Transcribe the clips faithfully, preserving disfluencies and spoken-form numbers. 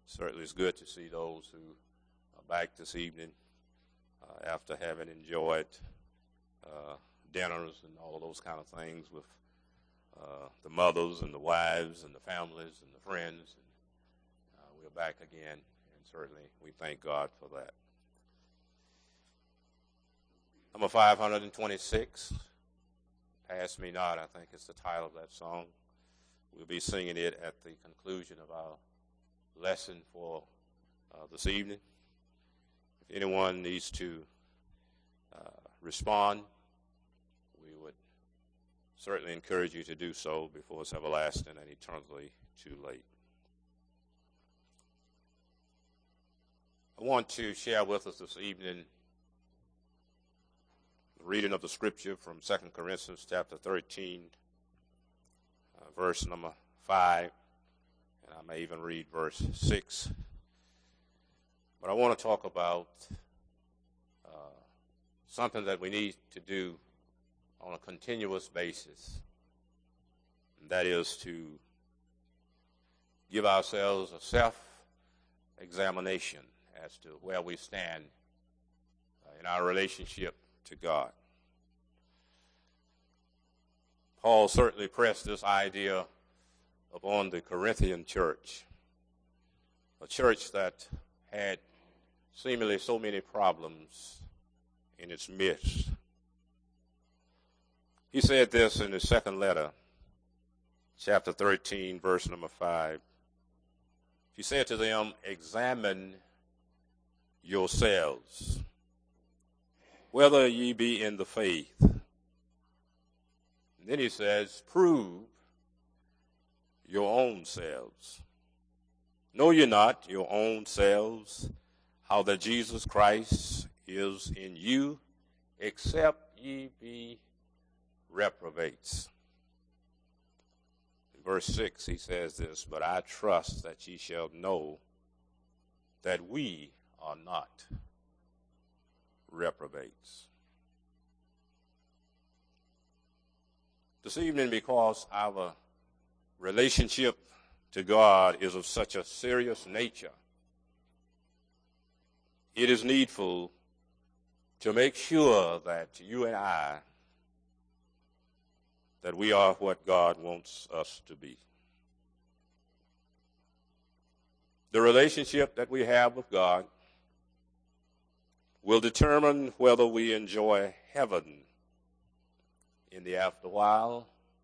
Certainly it's good to see those who are back this evening uh, after having enjoyed uh, dinners and all of those kind of things with uh, the mothers and the wives and the families and the friends. And, uh, we're back again, and certainly we thank God for that. Number five hundred twenty-six, Pass Me Not, I think is the title of that song. We'll be singing it at the conclusion of our lesson for uh, this evening. If anyone needs to uh, respond, we would certainly encourage you to do so before it's everlasting and eternally too late. I want to share with us this evening the reading of the scripture from Second Corinthians chapter thirteen, uh, verse number five. And I may even read verse six. But I want to talk about uh, something that we need to do on a continuous basis. And that is to give ourselves a self-examination as to where we stand uh, in our relationship to God. Paul certainly pressed this idea upon the Corinthian church, a church that had seemingly so many problems in its midst. He said this in his second letter, chapter thirteen, verse number five. He said to them, "Examine yourselves, whether ye be in the faith." And then he says, "Prove your own selves. Know ye not your own selves how that Jesus Christ is in you, except ye be reprobates?" In verse six he says this, "But I trust that ye shall know that we are not reprobates." This evening, because our relationship to God is of such a serious nature, it is needful to make sure that you and I, that we are what God wants us to be. The relationship that we have with God will determine whether we enjoy heaven in the afterwhile,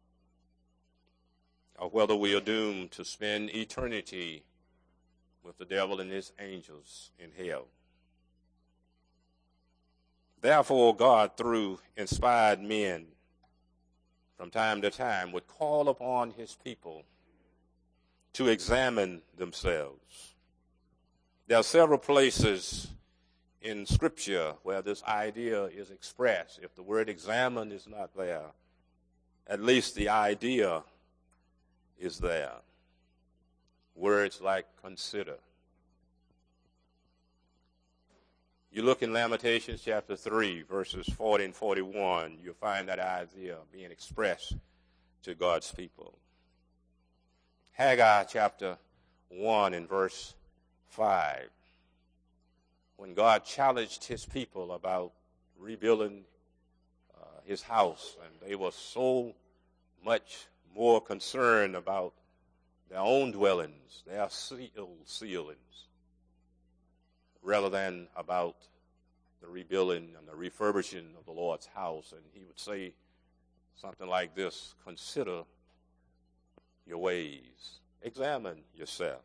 or whether we are doomed to spend eternity with the devil and his angels in hell. Therefore, God, through inspired men, from time to time, would call upon his people to examine themselves. There are several places in Scripture where this idea is expressed. If the word examine is not there, at least the idea is there. Words like consider. You look in Lamentations chapter three, verses forty and forty-one, you'll find that idea being expressed to God's people. Haggai chapter one and verse five, when God challenged his people about rebuilding uh, his house, and they were so much more concerned about their own dwellings, their sealed ceilings, rather than about the rebuilding and the refurbishing of the Lord's house. And he would say something like this: consider your ways, examine yourself.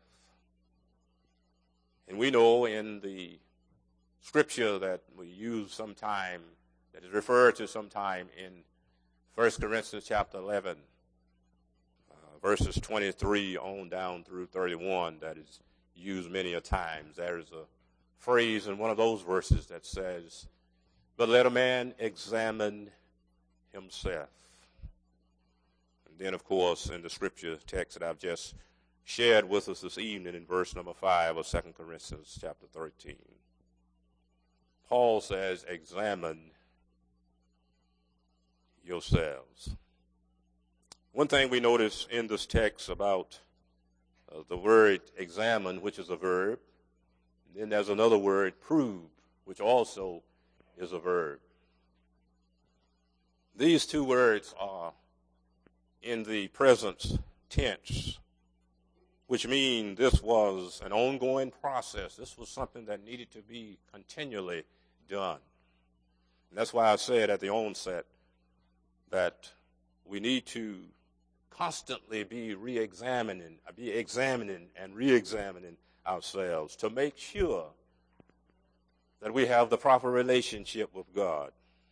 And we know in the scripture that we use sometime, that is referred to sometime in First Corinthians chapter eleven, uh, verses twenty-three on down through thirty-one, that is used many a times. There is a phrase in one of those verses that says, "But let a man examine himself." And then, of course, in the scripture text that I've just shared with us this evening in verse number five of Second Corinthians chapter thirteen, Paul says, "Examine yourselves." One thing we notice in this text about uh, the word examine, which is a verb. And then there's another word, prove, which also is a verb. These two words are in the present tense, which means this was an ongoing process. This was something that needed to be continually done. And that's why I said at the onset that we need to constantly be re-examining, be examining and re-examining ourselves to make sure that we have the proper relationship with God.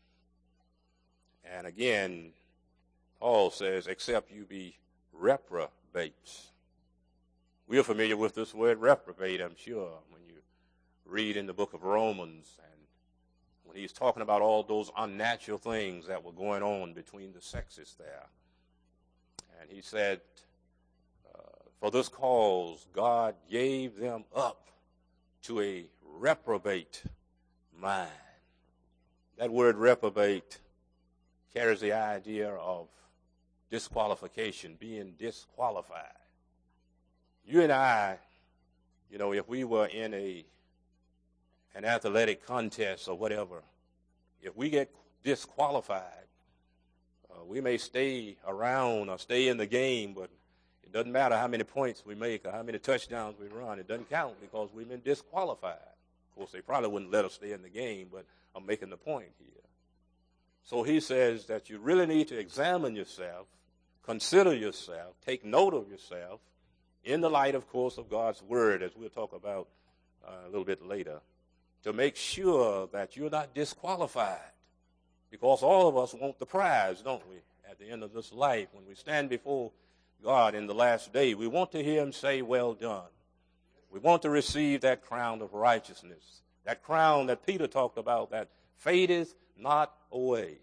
And again, Paul says, except you be reprobates. We are familiar with this word reprobate, I'm sure, when you read in the book of Romans and when he's talking about all those unnatural things that were going on between the sexes there. And he said, uh, for this cause, God gave them up to a reprobate mind. That word reprobate carries the idea of disqualification, being disqualified. You and I, you know, if we were in a an athletic contest or whatever, if we get disqualified, uh, we may stay around or stay in the game, but it doesn't matter how many points we make or how many touchdowns we run. It doesn't count because we've been disqualified. Of course, they probably wouldn't let us stay in the game, but I'm making the point here. So he says that you really need to examine yourself, consider yourself, take note of yourself, in the light, of course, of God's word, as we'll talk about uh, a little bit later, to make sure that you're not disqualified. Because all of us want the prize, don't we, at the end of this life, when we stand before God in the last day. We want to hear him say, well done. We want to receive that crown of righteousness, that crown that Peter talked about, that fadeth not away.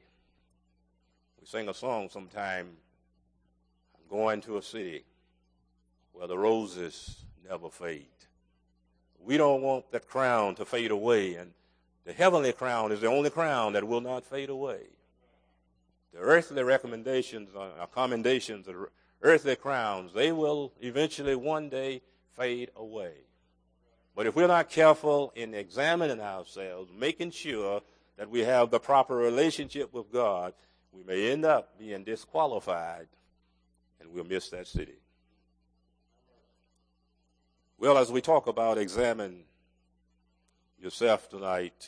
We sing a song sometime, I'm going to a city where the roses never fade. We don't want that crown to fade away, and the heavenly crown is the only crown that will not fade away. The earthly recommendations, uh, commendations, the earthly crowns, they will eventually one day fade away. But if we're not careful in examining ourselves, making sure that we have the proper relationship with God, we may end up being disqualified, and we'll miss that city. Well, as we talk about examine yourself tonight,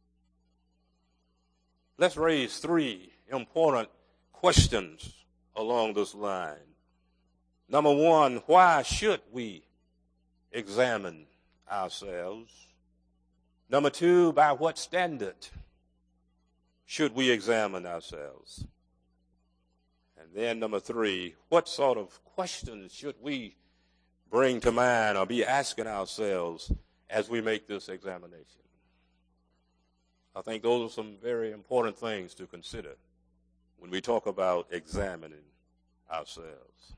let's raise three important questions along this line. Number one, why should we examine ourselves? Number two, by what standard should we examine ourselves? And then number three, what sort of questions should we bring to mind or be asking ourselves as we make this examination? I think those are some very important things to consider when we talk about examining ourselves.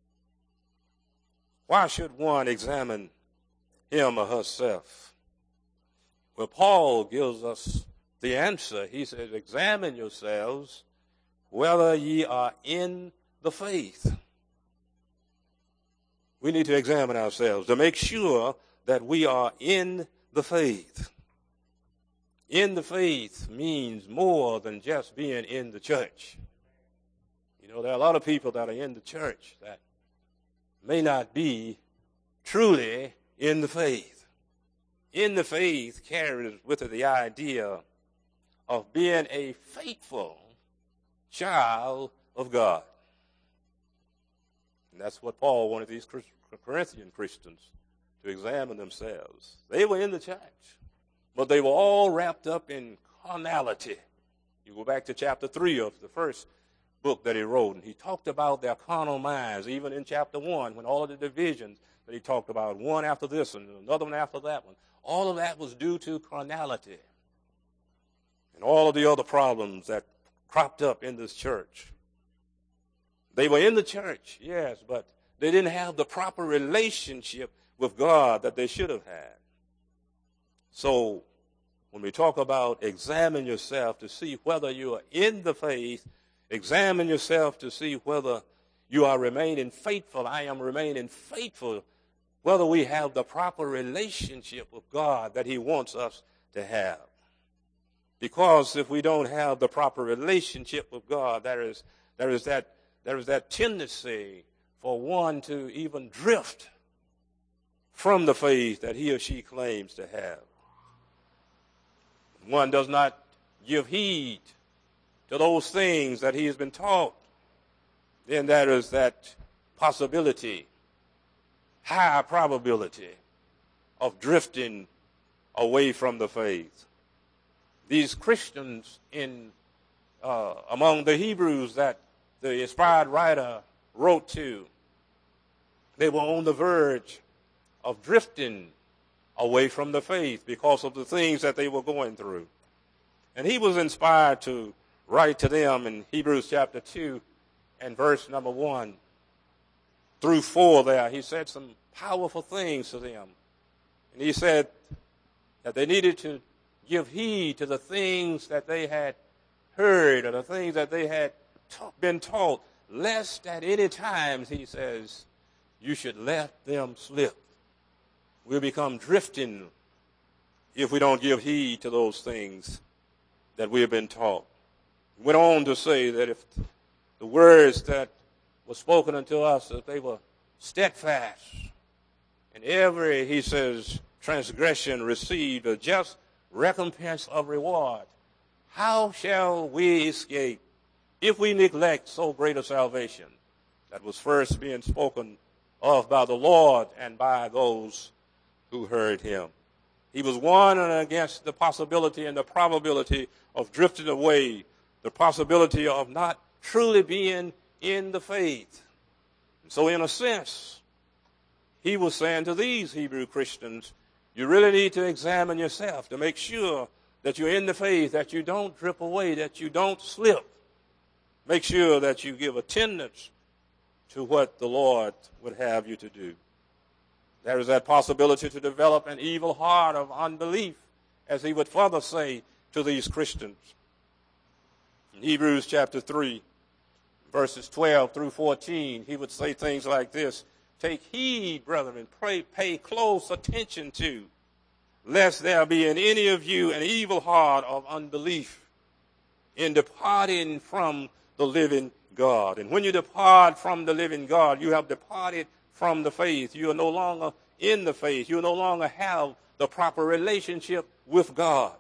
Why should one examine him or herself? Well, Paul gives us the answer. He says, examine yourselves whether ye are in the faith. We need to examine ourselves to make sure that we are in the faith. In the faith means more than just being in the church. You know, there are a lot of people that are in the church that may not be truly in the faith. In the faith carries with it the idea of being a faithful child of God. And that's what Paul wanted these Corinthian Christians to examine themselves. They were in the church, but they were all wrapped up in carnality. You go back to chapter three of the first book that he wrote, and he talked about their carnal minds, even in chapter one, when all of the divisions that he talked about, one after this and another one after that one, all of that was due to carnality. And all of the other problems that cropped up in this church. They were in the church, yes, but they didn't have the proper relationship with God that they should have had. So when we talk about examine yourself to see whether you are in the faith, examine yourself to see whether You are remaining faithful. I am remaining faithful, whether we have the proper relationship with God that he wants us to have. Because if we don't have the proper relationship with God, there is, there is that, there is that tendency for one to even drift from the faith that he or she claims to have. One does not give heed to those things that he has been taught, then there is that possibility, high probability of drifting away from the faith. These Christians in uh, among the Hebrews that the inspired writer wrote to, they were on the verge of drifting away from the faith because of the things that they were going through. And he was inspired to write to them in Hebrews chapter two and verse number one through four there. He said some powerful things to them. And he said that they needed to give heed to the things that they had heard or the things that they had ta- been taught, lest at any time, he says, you should let them slip. We'll become drifting if we don't give heed to those things that we have been taught. He went on to say that if the words that were spoken unto us, if they were steadfast, and every, he says, transgression received a just recompense of reward, how shall we escape if we neglect so great a salvation that was first being spoken of by the Lord and by those who heard him? He was warning against the possibility and the probability of drifting away, the possibility of not truly being in the faith. So in a sense, he was saying to these Hebrew Christians, you really need to examine yourself to make sure that you're in the faith, that you don't drip away, that you don't slip. Make sure that you give attendance to what the Lord would have you to do. There is that possibility to develop an evil heart of unbelief, as he would further say to these Christians. In Hebrews chapter three, verses twelve through fourteen, he would say things like this: take heed, brethren, pray, pay close attention to, lest there be in any of you an evil heart of unbelief in departing from the living God. And when you depart from the living God, you have departed from the faith. You are no longer in the faith. You no longer have the proper relationship with God.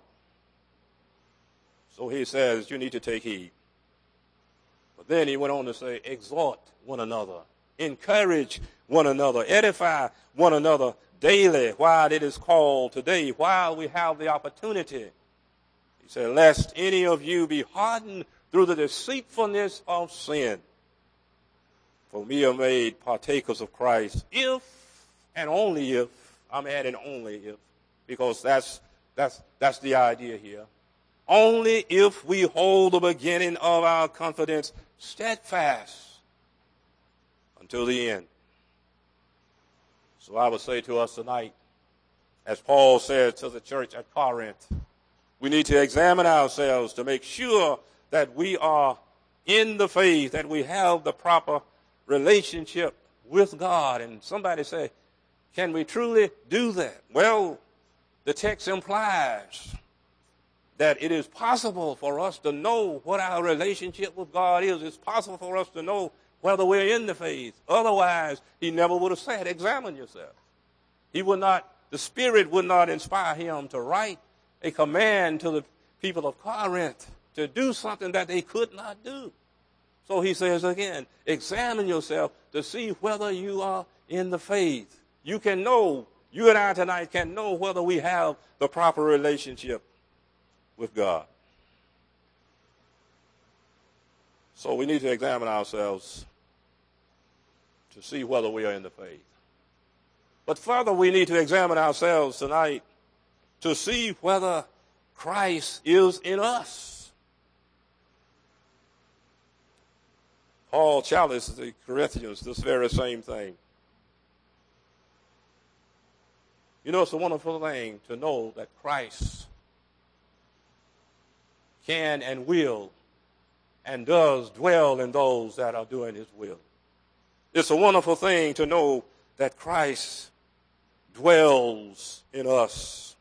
So he says you need to take heed. But then he went on to say, exhort one another, encourage one another, edify one another daily while it is called today, while we have the opportunity. He said, lest any of you be hardened through the deceitfulness of sin. For we are made partakers of Christ if and only if, I'm adding only if, because that's that's that's the idea here. Only if we hold the beginning of our confidence steadfast until the end. So I would say to us tonight, as Paul said to the church at Corinth, we need to examine ourselves to make sure that we are in the faith, that we have the proper relationship with God. And somebody say, can we truly do that? Well, the text implies that it is possible for us to know what our relationship with God is. It's possible for us to know whether we're in the faith. Otherwise, he never would have said, examine yourself. He would not, the Spirit would not inspire him to write a command to the people of Corinth to do something that they could not do. So he says again, examine yourself to see whether you are in the faith. You can know, you and I tonight can know whether we have the proper relationship with God. So we need to examine ourselves to see whether we are in the faith. But further, we need to examine ourselves tonight to see whether Christ is in us. Paul challenged the Corinthians this very same thing. You know, it's a wonderful thing to know that Christ can and will and does dwell in those that are doing his will. It's a wonderful thing to know that Christ dwells in us.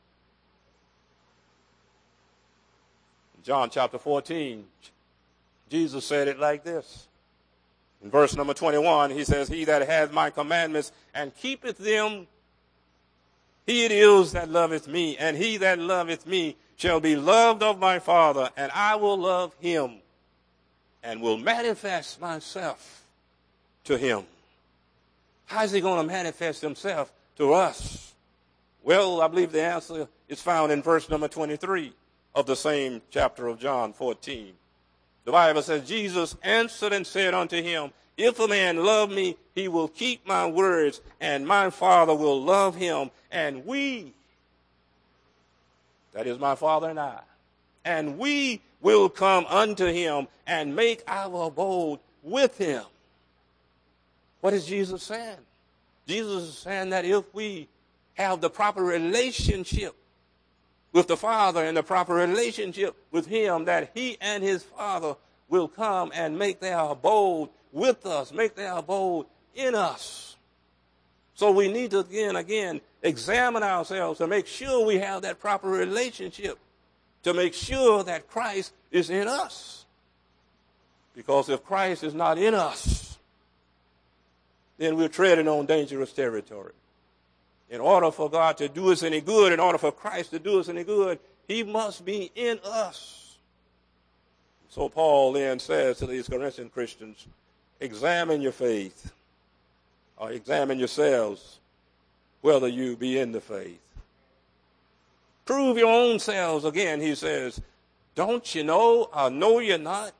In John chapter fourteen, Jesus said it like this. In verse number twenty-one, he says, he that hath my commandments and keepeth them, he it is that loveth me, and he that loveth me shall be loved of my Father, and I will love him, and will manifest myself to him. How is he going to manifest himself to us? Well, I believe the answer is found in verse number twenty-three of the same chapter of John fourteen. The Bible says, Jesus answered and said unto him, if a man love me, he will keep my words, and my Father will love him, and we, that is my Father and I, and we will come unto him and make our abode with him. What is Jesus saying? Jesus is saying that if we have the proper relationship with the Father and the proper relationship with him, that he and his Father will come and make their abode with us, make their abode in us. So we need to again, again, examine ourselves to make sure we have that proper relationship, to make sure that Christ is in us. Because if Christ is not in us, then we're treading on dangerous territory. In order for God to do us any good, in order for Christ to do us any good, he must be in us. So Paul then says to these Corinthian Christians, examine your faith, or examine yourselves whether you be in the faith. Prove your own selves. Again, he says, don't you know, or know you not,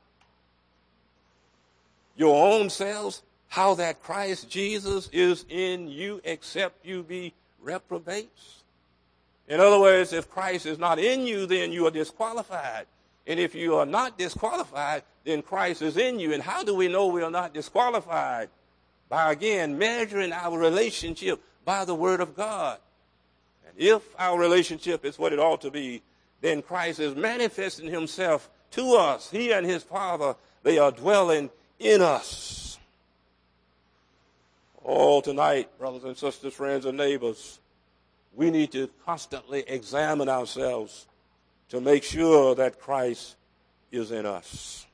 your own selves, how that Christ Jesus is in you, except you be reprobates? In other words, if Christ is not in you, then you are disqualified. And if you are not disqualified, then Christ is in you. And how do we know we are not disqualified? By, again, measuring our relationship by the Word of God. And if our relationship is what it ought to be, then Christ is manifesting himself to us. He and his Father, they are dwelling in us. Oh, tonight, brothers and sisters, friends and neighbors, we need to constantly examine ourselves to make sure that Christ is in us.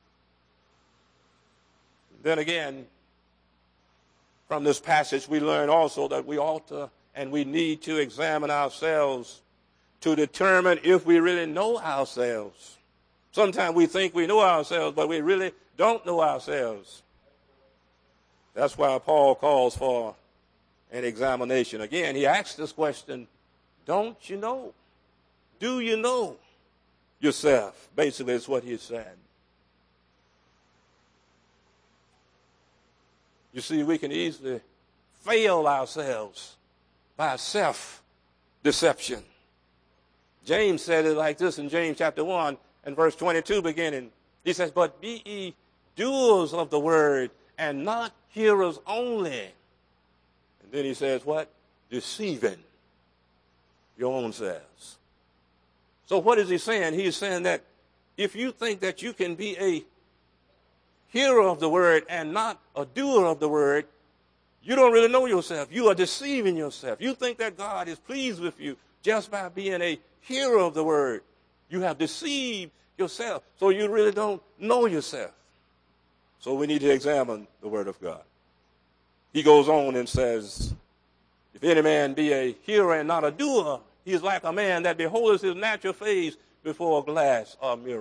Then again, from this passage, we learn also that we ought to and we need to examine ourselves to determine if we really know ourselves. Sometimes we think we know ourselves, but we really don't know ourselves. That's why Paul calls for an examination. Again, he asks this question, don't you know? Do you know yourself? Basically, is what he said. You see, we can easily fail ourselves by self-deception. James said it like this in James chapter one and verse twenty-two beginning. He says, but be ye doers of the word and not hearers only. And then he says what? Deceiving your own selves. So what is he saying? He's saying that if you think that you can be a hearer of the word and not a doer of the word, you don't really know yourself. You are deceiving yourself. You think that God is pleased with you just by being a hearer of the word. You have deceived yourself, so you really don't know yourself. So we need to examine the word of God. He goes on and says, if any man be a hearer and not a doer, he is like a man that beholdeth his natural face before a glass or mirror.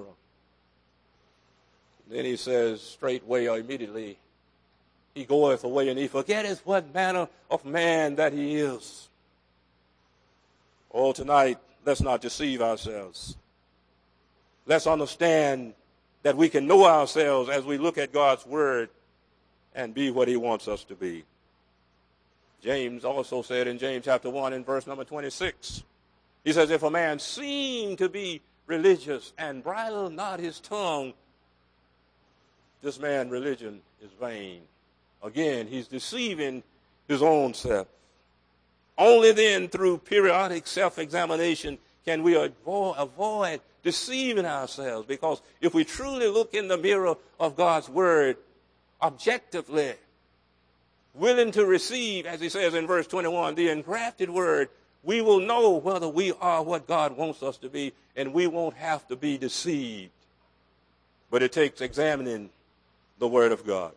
Then he says straightway or immediately, he goeth away and he forgetteth what manner of man that he is. Oh, tonight, let's not deceive ourselves. Let's understand that we can know ourselves as we look at God's word and be what he wants us to be. James also said in James chapter one and verse number twenty-six, he says, if a man seem to be religious and bridle not his tongue, this man's religion is vain. Again, he's deceiving his own self. Only then through periodic self-examination can we avoid, avoid deceiving ourselves. Because if we truly look in the mirror of God's word objectively, willing to receive, as he says in verse twenty-one, the engrafted word, we will know whether we are what God wants us to be, and we won't have to be deceived. But it takes examining the word of God.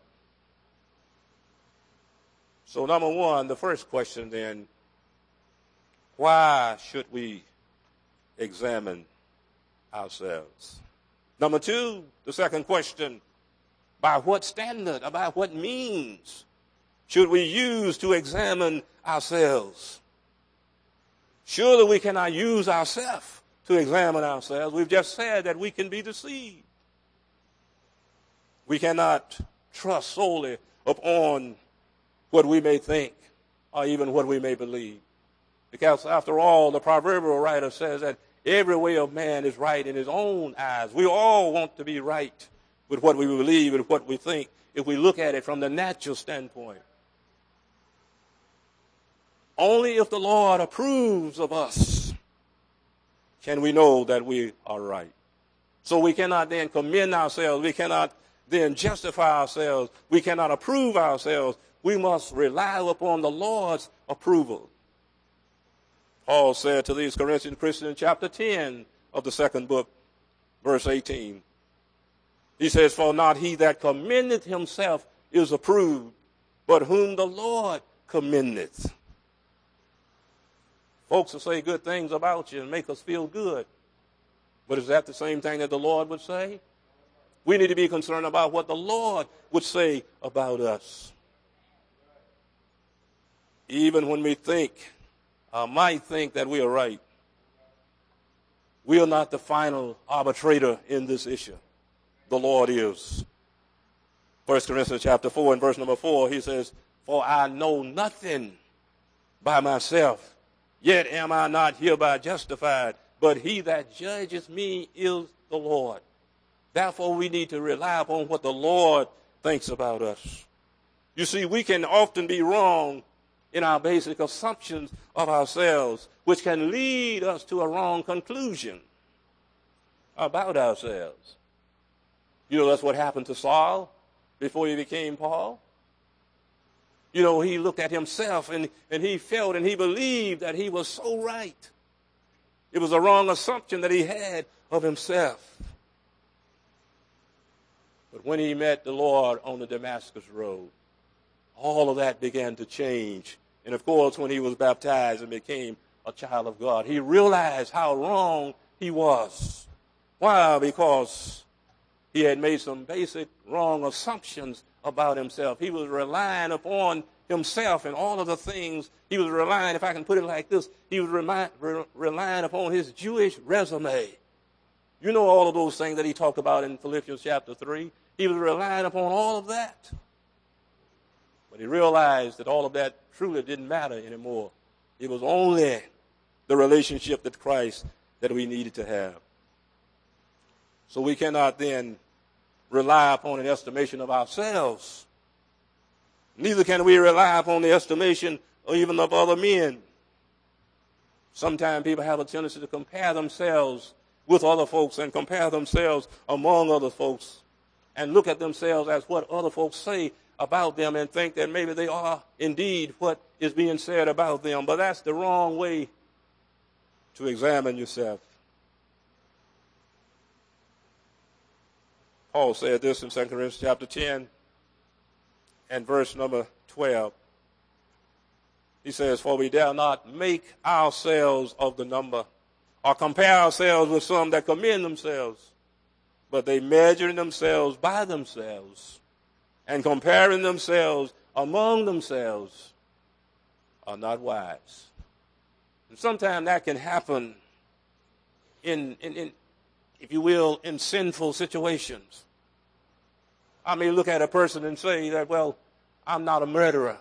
So number one, the first question then, why should we examine ourselves? Number two, the second question, by what standard, about what means should we use to examine ourselves? Surely we cannot use ourselves to examine ourselves. We've just said that we can be deceived. We cannot trust solely upon what we may think or even what we may believe. Because after all, the proverbial writer says that every way of man is right in his own eyes. We all want to be right with what we believe and what we think if we look at it from the natural standpoint. Only if the Lord approves of us can we know that we are right. So we cannot then commend ourselves. We cannot then justify ourselves. We cannot approve ourselves. We must rely upon the Lord's approval. Paul said to these Corinthian Christians in chapter ten of the second book, verse eighteen. He says, for not he that commendeth himself is approved, but whom the Lord commendeth. Folks will say good things about you and make us feel good. But is that the same thing that the Lord would say? We need to be concerned about what the Lord would say about us. Even when we think, or might think that we are right, we are not the final arbitrator in this issue. The Lord is. First Corinthians chapter four and verse number four, he says, for I know nothing by myself, yet am I not hereby justified, but he that judges me is the Lord. Therefore, we need to rely upon what the Lord thinks about us. You see, we can often be wrong in our basic assumptions of ourselves, which can lead us to a wrong conclusion about ourselves. You know, that's what happened to Saul before he became Paul. You know, he looked at himself and, and he felt and he believed that he was so right. It was a wrong assumption that he had of himself. But when he met the Lord on the Damascus road, all of that began to change. And of course, when he was baptized and became a child of God, he realized how wrong he was. Why? Because he had made some basic wrong assumptions about himself. He was relying upon himself and all of the things. He was relying, if I can put it like this, he was remi- re- relying upon his Jewish resume. You know all of those things that he talked about in Philippians chapter three. He was relying upon all of that. But he realized that all of that truly didn't matter anymore. It was only the relationship with Christ that we needed to have. So we cannot then rely upon an estimation of ourselves. Neither can we rely upon the estimation or even of other men. Sometimes people have a tendency to compare themselves with other folks and compare themselves among other folks and look at themselves as what other folks say about them and think that maybe they are indeed what is being said about them. But that's the wrong way to examine yourself. Paul said this in Second Corinthians chapter ten and verse number twelve. He says, for we dare not make ourselves of the number or compare ourselves with some that commend themselves, but they measure themselves by themselves and comparing themselves among themselves are not wise. And sometimes that can happen in, in, in, if you will, in sinful situations. I may look at a person and say that, well, I'm not a murderer,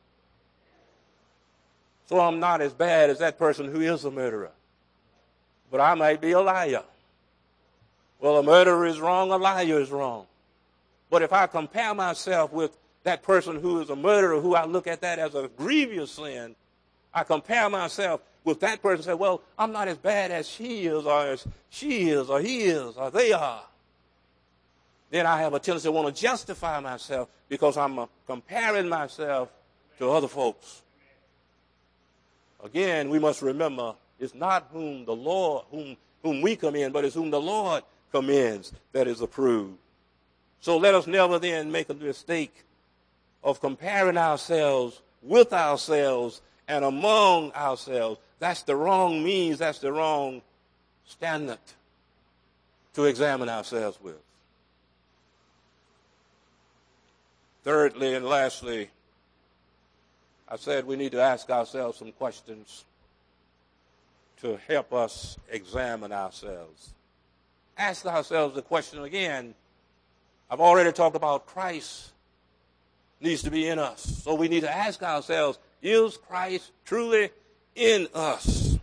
so I'm not as bad as that person who is a murderer. But I might be a liar. Well, a murderer is wrong, a liar is wrong. But if I compare myself with that person who is a murderer, who I look at that as a grievous sin, I compare myself with that person and say, well, I'm not as bad as she is, or as she is, or he is, or they are. Then I have a tendency to want to justify myself because I'm uh, comparing myself to other folks. Again, we must remember it's not whom the Lord, whom, whom we commend, but it's whom the Lord commends that is approved. So let us never then make a mistake of comparing ourselves with ourselves and among ourselves. That's the wrong means, that's the wrong standard to examine ourselves with. Thirdly and lastly, I said we need to ask ourselves some questions to help us examine ourselves. Ask ourselves the question again. I've already talked about Christ needs to be in us. So we need to ask ourselves, is Christ truly in us?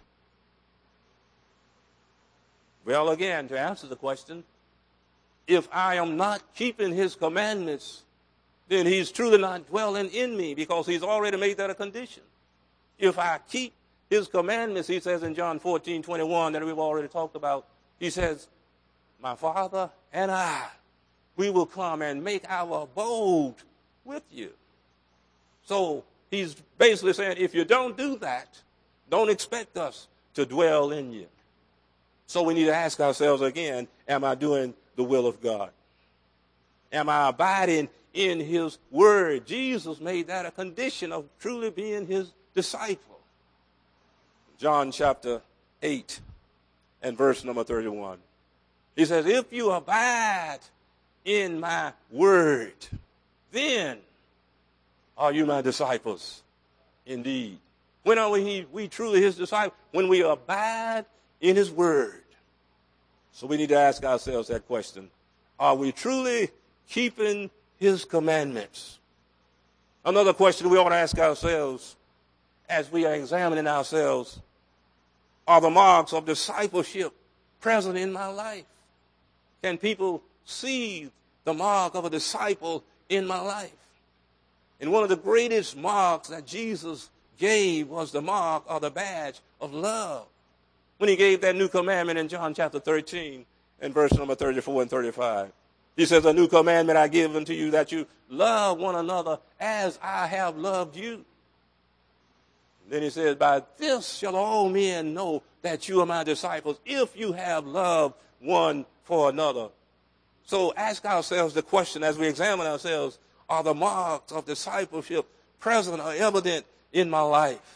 Well, again, to answer the question, if I am not keeping his commandments, then he's truly not dwelling in me, because he's already made that a condition. If I keep his commandments, he says in John fourteen twenty-one that we've already talked about, he says, my Father and I, we will come and make our abode with you. So he's basically saying, if you don't do that, don't expect us to dwell in you. So we need to ask ourselves again, am I doing the will of God? Am I abiding in his word? Jesus made that a condition of truly being his disciple. John chapter eight and verse number thirty-one. He says, if you abide in my word, then are you my disciples indeed. When are we, we truly his disciples? When we abide in his word. So we need to ask ourselves that question. Are we truly keeping his commandments? Another question we ought to ask ourselves as we are examining ourselves, are the marks of discipleship present in my life? Can people see the mark of a disciple in my life? And one of the greatest marks that Jesus gave was the mark or the badge of love. When he gave that new commandment in John chapter thirteen and verse number thirty-four and thirty-five. He says, a new commandment I give unto you, that you love one another as I have loved you. Then he says, by this shall all men know that you are my disciples, if you have love one for another. So ask ourselves the question as we examine ourselves, are the marks of discipleship present or evident in my life?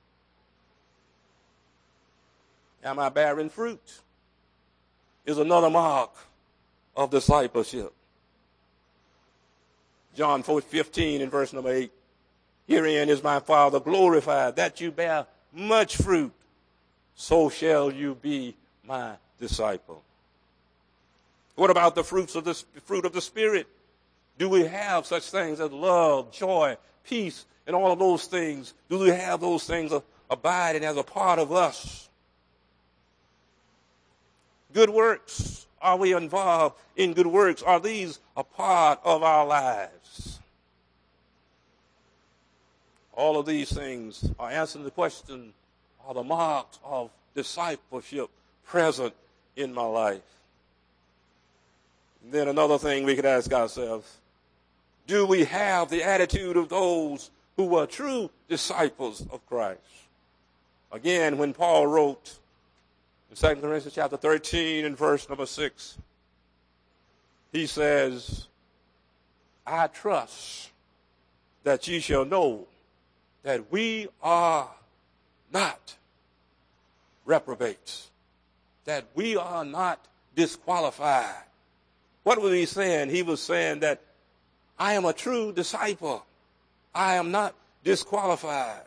Am I bearing fruit? Is another mark of discipleship. John fifteen and verse number eight. Herein is my Father glorified, that you bear much fruit, so shall you be my disciple. What about the fruits of the fruit of the Spirit? Do we have such things as love, joy, peace, and all of those things? Do we have those things abiding as a part of us? Good works. Are we involved in good works? Are these a part of our lives? All of these things are answering the question, are the marks of discipleship present in my life? And then another thing we could ask ourselves, do we have the attitude of those who were true disciples of Christ? Again, when Paul wrote in Second Corinthians chapter thirteen and verse number six, he says, I trust that ye shall know that we are not reprobates, that we are not disqualified. What was he saying? He was saying that I am a true disciple. I am not disqualified.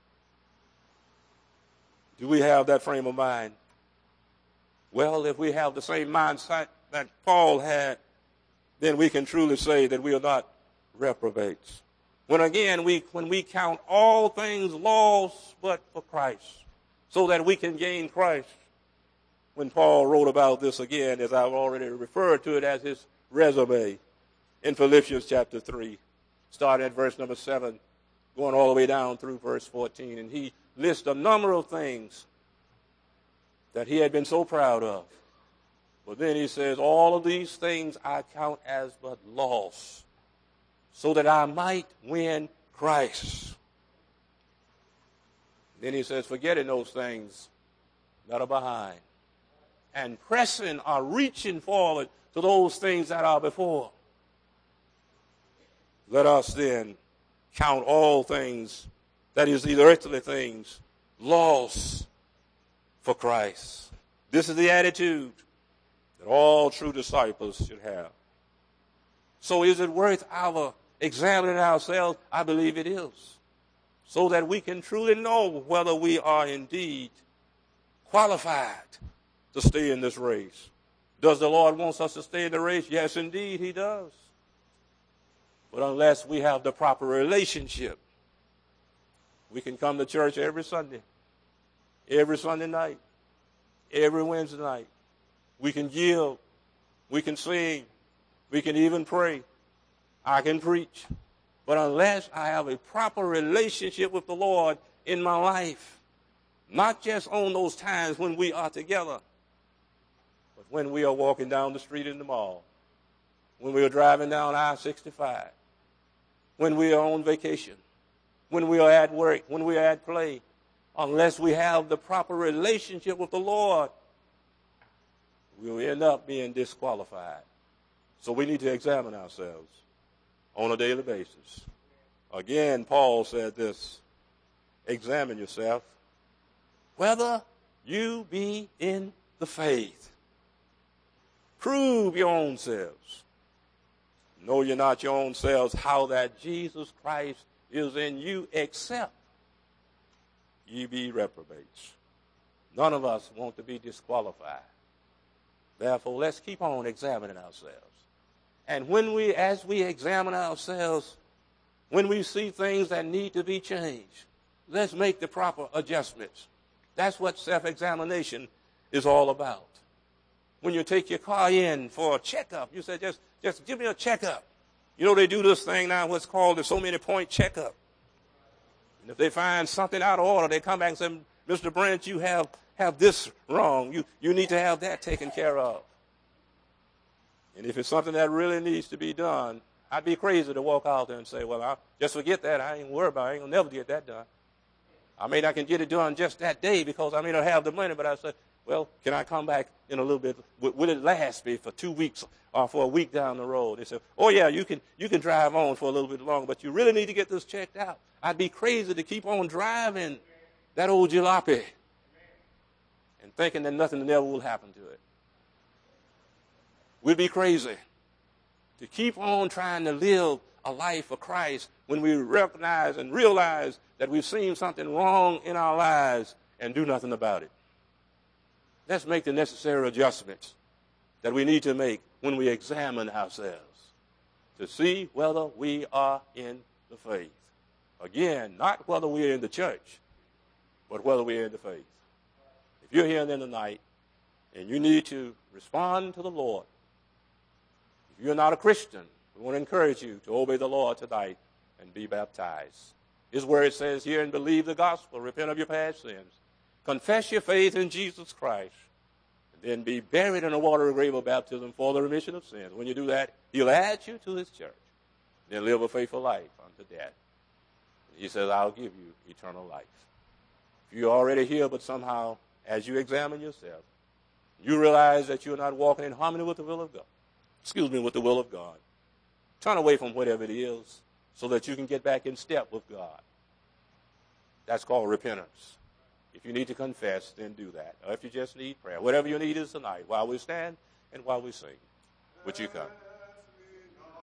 Do we have that frame of mind? Well, if we have the same mindset that Paul had, then we can truly say that we are not reprobates. When again, we when we count all things lost but for Christ, so that we can gain Christ. When Paul wrote about this again, as I've already referred to it as his resume, in Philippians chapter three, starting at verse number seven, going all the way down through verse fourteen, and he lists a number of things that he had been so proud of. But then he says, all of these things I count as but loss, so that I might win Christ. Then he says, forgetting those things that are behind and pressing or reaching forward to those things that are before. Let us then count all things, that is, these earthly things, loss for Christ. This is the attitude that all true disciples should have. So is it worth our examining ourselves? I believe it is. So that we can truly know whether we are indeed qualified to stay in this race. Does the Lord want us to stay in the race? Yes, indeed, he does. But unless we have the proper relationship, we can come to church every Sunday, every Sunday night, every Wednesday night. We can give, we can sing, we can even pray. I can preach. But unless I have a proper relationship with the Lord in my life, not just on those times when we are together, but when we are walking down the street in the mall, when we are driving down I sixty-five, when we are on vacation, when we are at work, when we are at play, unless we have the proper relationship with the Lord, we'll end up being disqualified. So we need to examine ourselves on a daily basis. Again, Paul said this, examine yourself, whether you be in the faith. Prove your own selves. Know ye not your own selves how that Jesus Christ is in you, except ye be reprobates. None of us want to be disqualified. Therefore, let's keep on examining ourselves. And when we, as we examine ourselves, when we see things that need to be changed, let's make the proper adjustments. That's what self-examination is all about. When you take your car in for a checkup, you say, just, just give me a checkup. You know, they do this thing now, what's called the so many point checkup. And if they find something out of order, they come back and say, Mister Brent, you have, have this wrong. You, you need to have that taken care of. And if it's something that really needs to be done, I'd be crazy to walk out there and say, well, I'll just forget that. I ain't worried about it. I ain't going to never get that done. I may not can get it done just that day because I may not have the money, but I say, well, can I come back in a little bit? Will it last me for two weeks or for a week down the road? They say, oh, yeah, you can, you can drive on for a little bit longer, but you really need to get this checked out. I'd be crazy to keep on driving that old jalopy and thinking that nothing ever will happen to it. We'd be crazy to keep on trying to live a life for Christ when we recognize and realize that we've seen something wrong in our lives and do nothing about it. Let's make the necessary adjustments that we need to make when we examine ourselves to see whether we are in the faith. Again, not whether we're in the church, but whether we're in the faith. If you're here in the night and you need to respond to the Lord, if you're not a Christian, we want to encourage you to obey the Lord tonight and be baptized. His word says here, and believe the gospel, repent of your past sins, confess your faith in Jesus Christ, and then be buried in a water grave of baptism for the remission of sins. When you do that, he'll add you to his church. Then live a faithful life unto death. He says, I'll give you eternal life. If you're already here, but somehow, as you examine yourself, you realize that you're not walking in harmony with the will of God. Excuse me, with the will of God. Turn away from whatever it is so that you can get back in step with God. That's called repentance. If you need to confess, then do that. Or if you just need prayer, whatever your need is tonight, while we stand and while we sing, would you come?